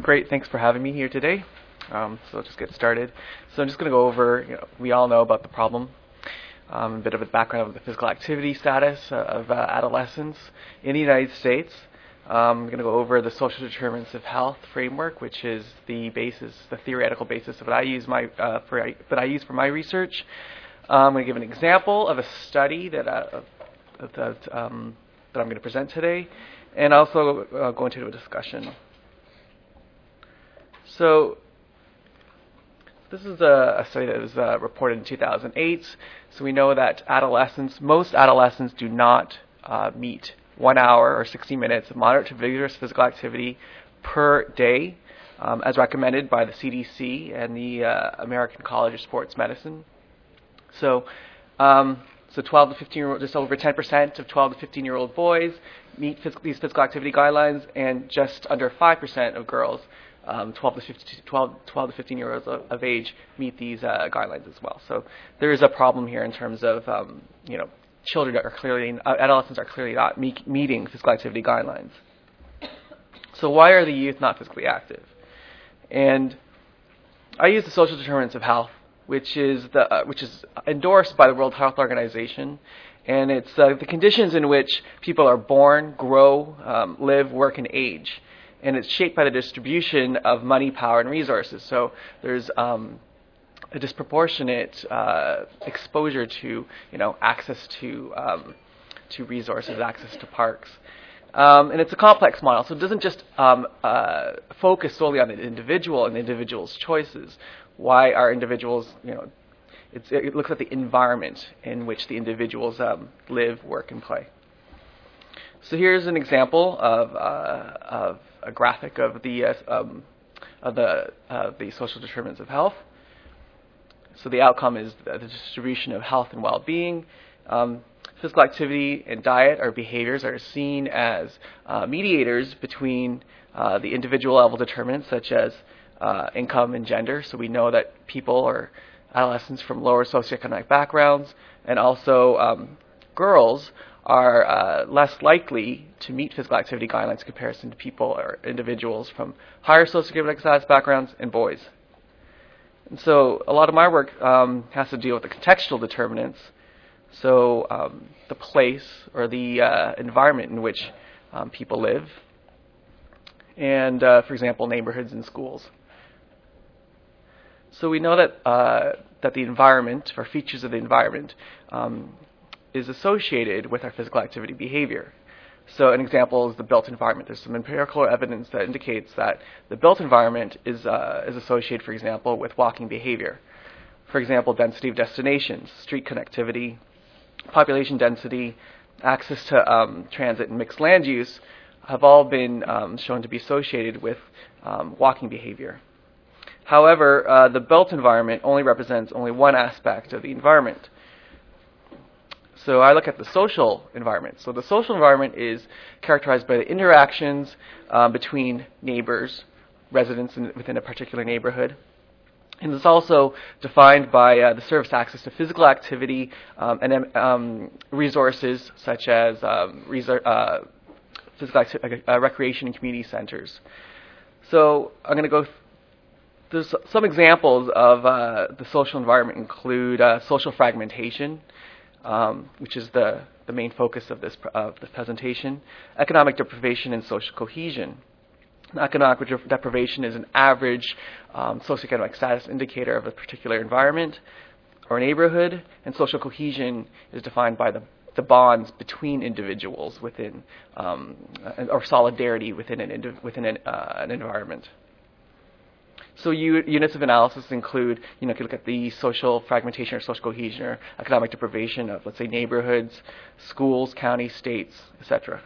Great, thanks for having me here today. So let's just get started. So I'm just going to go over, we all know about the problem, a bit of a background of the physical activity status of adolescents in the United States. I'm going to go over the social determinants of health framework, which is the theoretical basis of what I use for my research. I'm going to give an example of a study that I'm going to present today, and also go into a discussion. So this is a study that was reported in 2008. So we know that most adolescents do not meet 1 hour or 60 minutes of moderate to vigorous physical activity per day, as recommended by the CDC and the American College of Sports Medicine. So 12 to 15-year-old, just over 10% of 12 to 15-year-old boys meet these physical activity guidelines, and just under 5% of girls 12 to 15 years of age meet these guidelines as well. So there is a problem here in terms of adolescents are clearly not meeting physical activity guidelines. So why are the youth not physically active? And I use the social determinants of health, which is endorsed by the World Health Organization, and it's the conditions in which people are born, grow, live, work, and age. And it's shaped by the distribution of money, power, and resources. So there's a disproportionate exposure to, access to resources, access to parks. And it's a complex model, so it doesn't just focus solely on the individual and the individual's choices. Why are individuals, it looks at the environment in which the individuals live, work, and play. So here's an example of a graphic of the social determinants of health. So the outcome is the distribution of health and well-being. Physical activity and diet or behaviors are seen as mediators between the individual level determinants such as income and gender. So we know that people or adolescents from lower socioeconomic backgrounds and also girls are less likely to meet physical activity guidelines in comparison to people or individuals from higher socioeconomic status backgrounds and boys. And so a lot of my work has to deal with the contextual determinants, so the place or the environment in which people live, and for example, neighborhoods and schools. So we know that the environment, or features of the environment, is associated with our physical activity behavior. So an example is the built environment. There's some empirical evidence that indicates that the built environment is associated, for example, with walking behavior. For example, density of destinations, street connectivity, population density, access to transit and mixed land use have all been shown to be associated with walking behavior. However, the built environment only represents one aspect of the environment. So I look at the social environment. So the social environment is characterized by the interactions between neighbors, residents within a particular neighborhood. And it's also defined by the service access to physical activity and resources such as recreation and community centers. So I'm going to go there's some examples of the social environment include social fragmentation, which is the main focus of this presentation, economic deprivation and social cohesion. Economic deprivation is an average socioeconomic status indicator of a particular environment or neighborhood, and social cohesion is defined by the bonds between individuals within, or solidarity within an environment. So units of analysis include, you can look at the social fragmentation or social cohesion or economic deprivation of, let's say, neighborhoods, schools, counties, states, etc.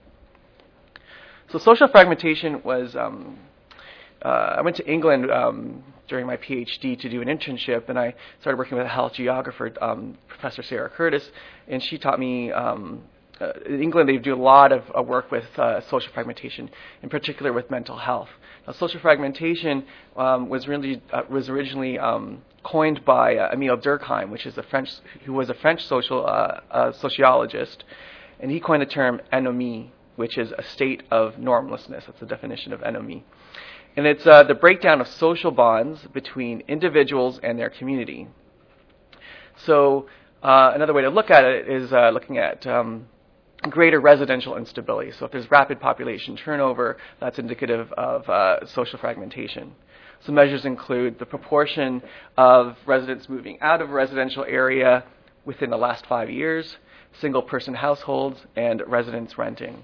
So social fragmentation was, I went to England during my PhD to do an internship, and I started working with a health geographer, Professor Sarah Curtis, and she taught me, in England they do a lot of work with social fragmentation, in particular with mental health. Now, social fragmentation was originally coined by Emile Durkheim, who was a French sociologist, and he coined the term anomie, which is a state of normlessness. That's the definition of NOME. And it's the breakdown of social bonds between individuals and their community. So another way to look at it is looking at greater residential instability. So if there's rapid population turnover, that's indicative of social fragmentation. So measures include the proportion of residents moving out of a residential area within the last 5 years, single-person households, and residents renting.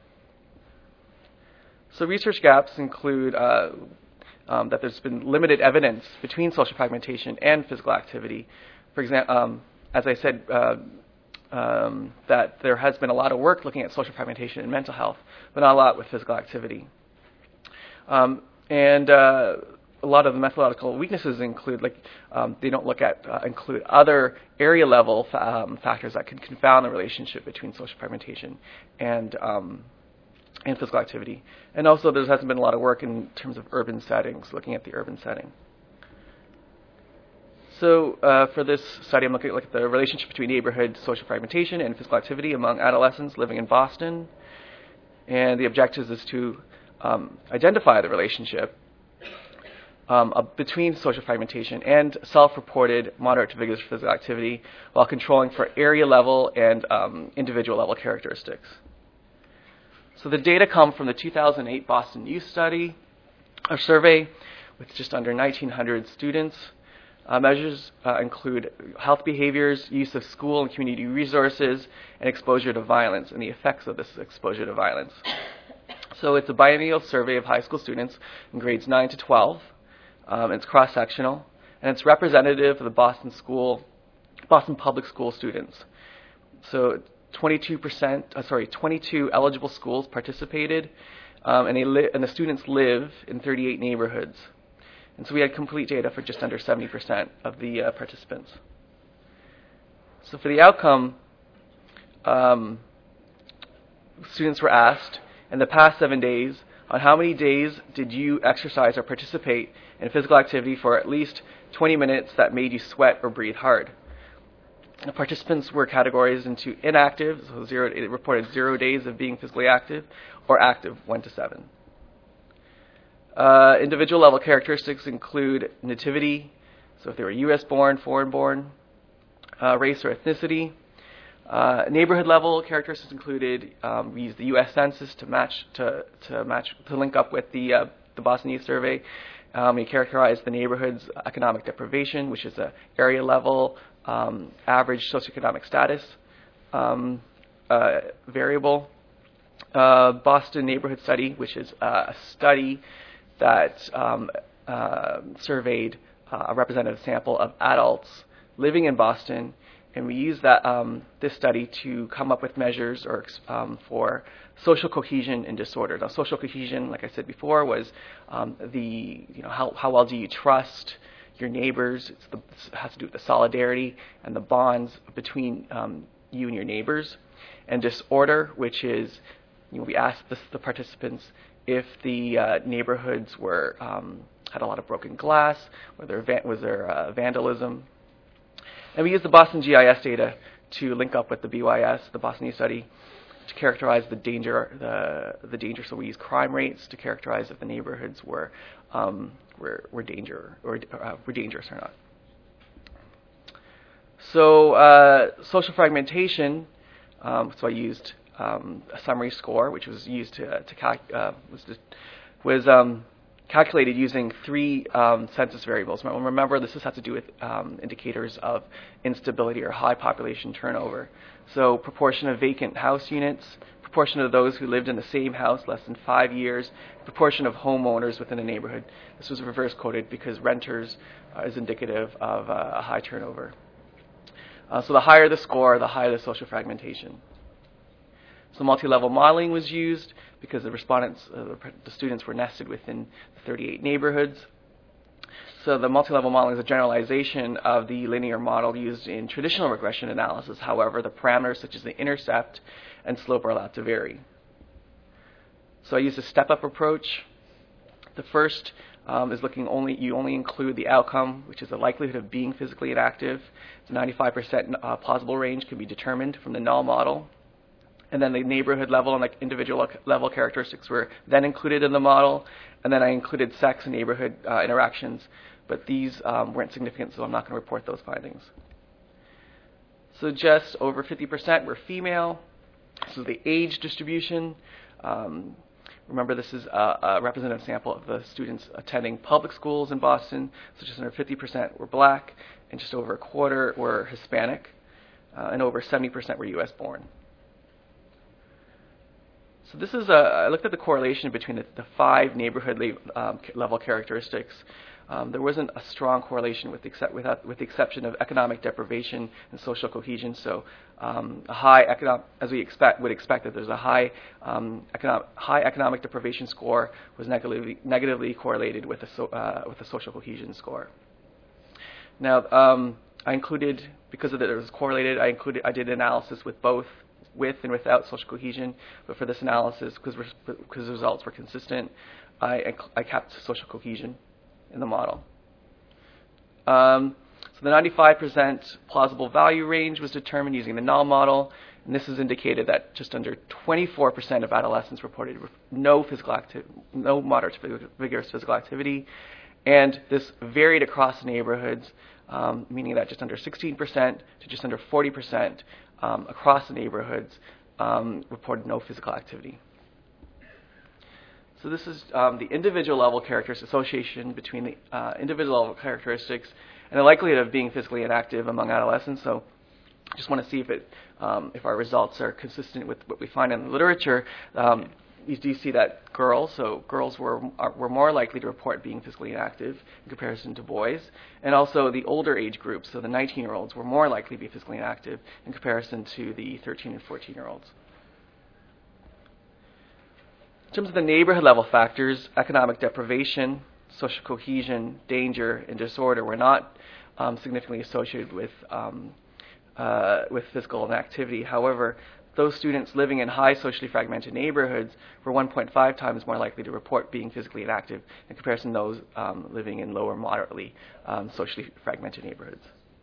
So research gaps include that there's been limited evidence between social fragmentation and physical activity. For example, as I said, that there has been a lot of work looking at social fragmentation in mental health, but not a lot with physical activity. And a lot of the methodological weaknesses include, they don't look at include other area level factors that can confound the relationship between social fragmentation and physical activity. And also, there hasn't been a lot of work in terms of urban settings, looking at the urban setting. So for this study, I'm looking at the relationship between neighborhood social fragmentation and physical activity among adolescents living in Boston. And the objective is to identify the relationship between social fragmentation and self-reported moderate to vigorous physical activity while controlling for area level and individual level characteristics. So the data come from the 2008 Boston Youth Study, a survey with just under 1,900 students. Measures include health behaviors, use of school and community resources, and exposure to violence, and the effects of this exposure to violence. So it's a biennial survey of high school students in grades 9 to 12. It's cross-sectional, and it's representative of the Boston public school students. So 22 eligible schools participated, and the students live in 38 neighborhoods. And so we had complete data for just under 70% of the participants. So for the outcome, students were asked, in the past 7 days, on how many days did you exercise or participate in physical activity for at least 20 minutes that made you sweat or breathe hard? The participants were categorized into inactive, so it reported 0 days of being physically active, or active, 1 to 7. Individual level characteristics include nativity, so if they were U.S. born, foreign born, race or ethnicity. Neighborhood level characteristics included, we used the U.S. Census to link up with the Boston Youth Survey. We characterized the neighborhood's economic deprivation, which is a area level average socioeconomic status variable. Boston Neighborhood Study, which is a study that surveyed a representative sample of adults living in Boston, and we used this study to come up with measures for social cohesion and disorder. Now, social cohesion, like I said before, was how well do you trust your neighbors? It has to do with the solidarity and the bonds between you and your neighbors. And disorder, which is, we asked the participants if the neighborhoods had a lot of broken glass, was there vandalism. And we used the Boston GIS data to link up with the BYS, the Boston Youth Study, to characterize the danger. So we used crime rates to characterize if the neighborhoods were dangerous or not. So social fragmentation. So I used a summary score, which was used calculated using 3 census variables. Remember, this has to do with indicators of instability or high population turnover. So proportion of vacant house units, proportion of those who lived in the same house less than 5 years, proportion of homeowners within a neighborhood. This was reverse coded because renters is indicative of a high turnover. So the higher the score, the higher the social fragmentation. So multi-level modeling was used because the respondents, the students were nested within 38 neighborhoods. So the multi-level modeling is a generalization of the linear model used in traditional regression analysis. However, the parameters such as the intercept and slope are allowed to vary. So I used a step-up approach. The first is you only include the outcome, which is the likelihood of being physically inactive. The 95% plausible range can be determined from the null model. And then the neighborhood level and like individual level characteristics were then included in the model. And then I included sex and neighborhood interactions, but these weren't significant, so I'm not going to report those findings. So just over 50% were female. So the age distribution. Remember, this is a representative sample of the students attending public schools in Boston. So just under 50% were black, and just over a quarter were Hispanic, and over 70% were U.S. born. So this is I looked at the correlation between the 5 neighborhood level characteristics. There wasn't a strong correlation with the exception of economic deprivation and social cohesion. So a high as we would expect that there's a high economic deprivation score was negatively correlated with the social cohesion score. Now I included, because of that it was correlated, I did analysis with both with and without social cohesion, but for this analysis, because the results were consistent, I kept social cohesion in the model. So the 95% plausible value range was determined using the null model, and this is indicated that just under 24% of adolescents reported no moderate to vigorous physical activity, and this varied across neighborhoods, meaning that just under 16% to just under 40% across the neighborhoods reported no physical activity. So this is the individual level characteristic association between the individual level characteristics and the likelihood of being physically inactive among adolescents. So I just want to see if our results are consistent with what we find in the literature. You do see that girls were more likely to report being physically inactive in comparison to boys, and also the older age groups, so the 19-year-olds were more likely to be physically inactive in comparison to the 13 and 14-year-olds. In terms of the neighborhood level factors, economic deprivation, social cohesion, danger, and disorder were not significantly associated with physical inactivity. However, those students living in high socially fragmented neighborhoods were 1.5 times more likely to report being physically inactive in comparison to those living in lower moderately socially fragmented neighborhoods.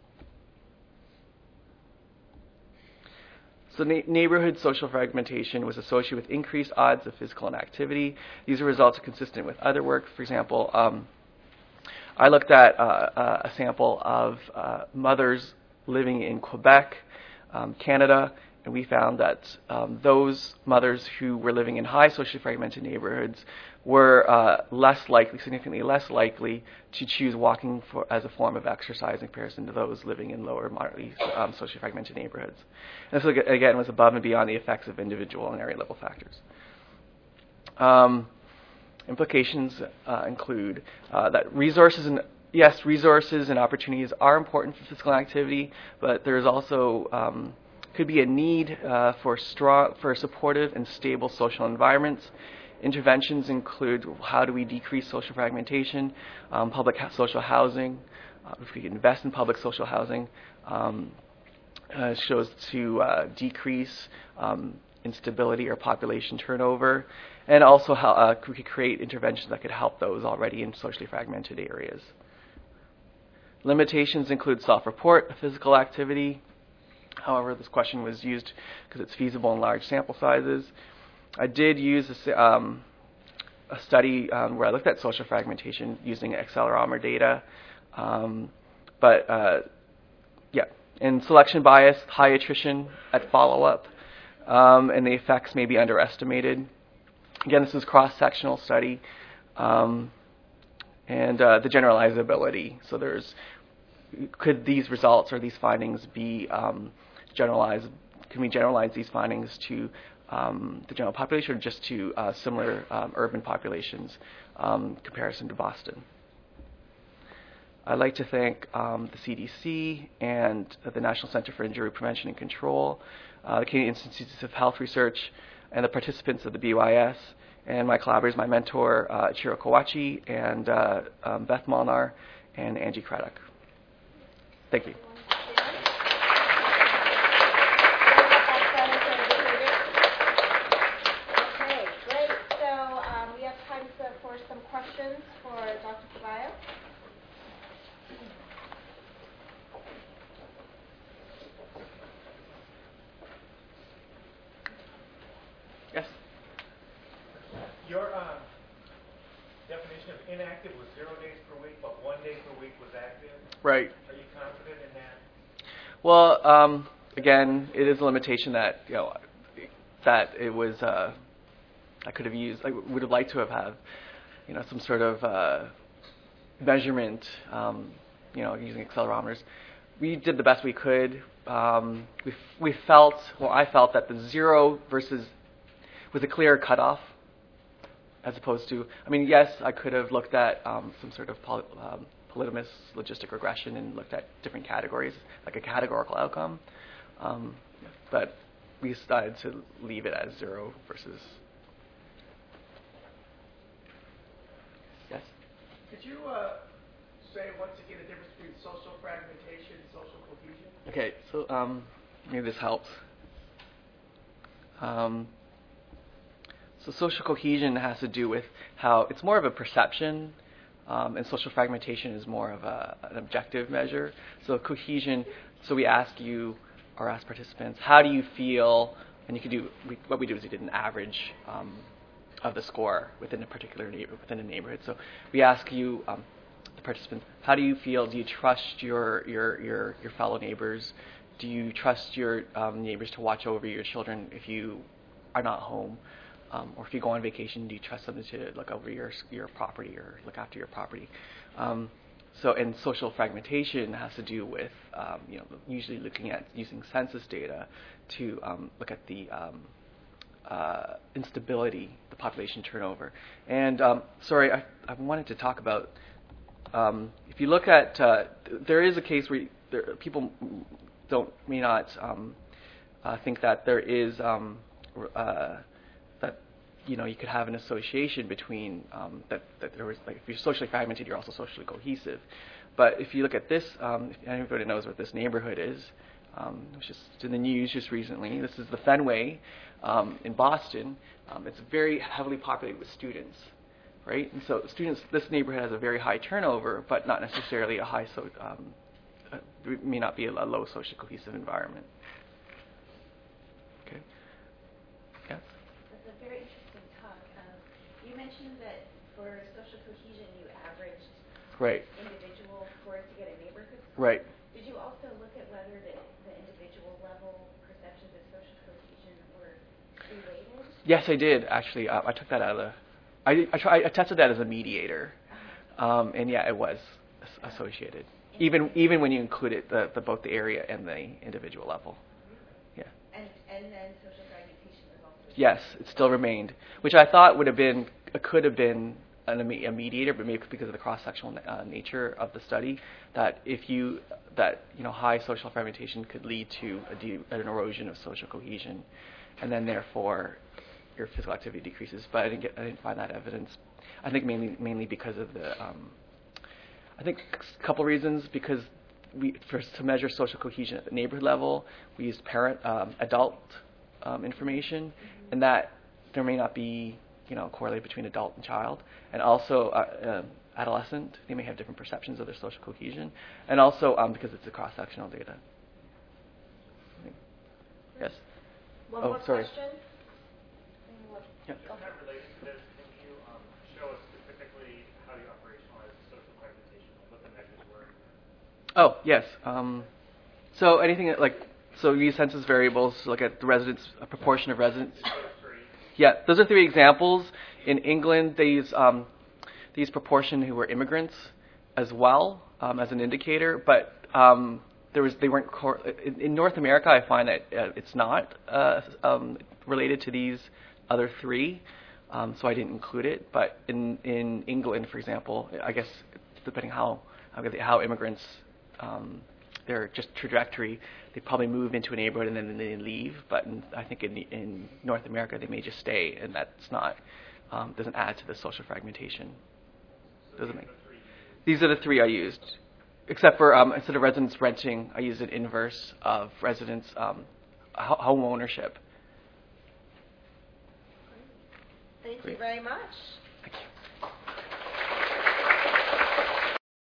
So neighborhood social fragmentation was associated with increased odds of physical inactivity. These results are consistent with other work. For example, I looked at a sample of mothers living in Quebec, Canada, and we found that those mothers who were living in high socially fragmented neighborhoods were significantly less likely to choose walking as a form of exercise in comparison to those living in lower moderately socially fragmented neighborhoods. And this, again, was above and beyond the effects of individual and area level factors. Implications include that resources and opportunities are important for physical activity, but there is also could be a need for supportive and stable social environments. Interventions include how do we decrease social fragmentation, public social housing, if we can invest in public social housing, shows to decrease instability or population turnover, and also how we could create interventions that could help those already in socially fragmented areas. Limitations include self-report of physical activity. However, this question was used because it's feasible in large sample sizes. I did use a study where I looked at social fragmentation using accelerometer data. And selection bias, high attrition at follow-up, and the effects may be underestimated. Again, this is a cross-sectional study, and the generalizability. So could these results or these findings be generalized? Can we generalize these findings to the general population or just to similar urban populations comparison to Boston? I'd like to thank the CDC and the National Center for Injury Prevention and Control, the Canadian Institutes of Health Research, and the participants of the BYS, and my collaborators, my mentor, Ichiro Kawachi, and Beth Molnar, and Angie Craddock. Thank you. Okay, great. So we have time for some questions for Dr. Caballo. definition of inactive was 0 days per week, but 1 day per week was active. Right. Are you confident in that? Well, again, it is a limitation that that it was. I could have used. I would have liked to have had, some sort of measurement. Using accelerometers. We did the best we could. We felt. Well, I felt that the 0 versus was a clear cutoff, as opposed to. I mean, yes, I could have looked at some sort of polytomous logistic regression and looked at different categories, like a categorical outcome. But we decided to leave it as 0 versus. Yes? Could you say once again the difference between social fragmentation and social cohesion? Okay, so maybe this helps. So social cohesion has to do with how it's more of a perception, and social fragmentation is more of an objective measure. So cohesion, so we ask you, or ask participants, how do you feel? And you could do, what we do is we did an average of the score within a particular within a neighborhood. So we ask you, the participants, how do you feel? Do you trust your fellow neighbors? Do you trust your neighbors to watch over your children if you are not home? Or if you go on vacation, do you trust them to look over your property or look after your property? And social fragmentation has to do with usually looking at using census data to look at the instability, the population turnover. And sorry, I wanted to talk about if you look at there is a case where people may not think that there is that you could have an association between that there was, like, if you're socially fragmented, you're also socially cohesive. But if you look at this, if anybody knows what this neighborhood is, it was just in the news just recently. This is the Fenway in Boston. It's very heavily populated with students, right? And so this neighborhood has a very high turnover, but not necessarily a high, it may not be a low social cohesive environment. Okay. Yes. That's a very interesting talk. You mentioned that for social cohesion, you averaged individual scores to get a neighborhood score. Right. Did you also look at whether the individual level perceptions of social cohesion were related? Yes, I did actually. I took that out of the. I tested that as a mediator, and yeah, it was associated. Even when you included both the area and the individual level. Yeah. And then social fragmentation was also. Yes, it still remained, which I thought could have been a mediator, but maybe because of the cross-sectional nature of the study, that high social fragmentation could lead to an erosion of social cohesion, and then therefore your physical activity decreases. But I didn't find that evidence. I think mainly because of the. I think a couple reasons, because to measure social cohesion at the neighborhood level, we used adult information, and that there may not be correlate between adult and child, and also adolescent. They may have different perceptions of their social cohesion, and also because it's a cross-sectional data. Yes. One more sorry. question. Yeah. Not related to this, can you show us specifically how you operationalize social fragmentation, what the measures were? Oh, yes. So anything we use census variables to look at the residents, a proportion of residents. Yeah, those are 3 examples. In England, they use proportion who were immigrants as well as an indicator, but they weren't. In North America, I find that it's not related to these other 3, so I didn't include it. But in England, for example, I guess depending how immigrants, their just trajectory, they probably move into a neighborhood and then they leave. But I think in North America, they may just stay, and that's not doesn't add to the social fragmentation. These are the 3 I used, except for instead of residents renting, I used an inverse of residents home ownership. Thank you very much.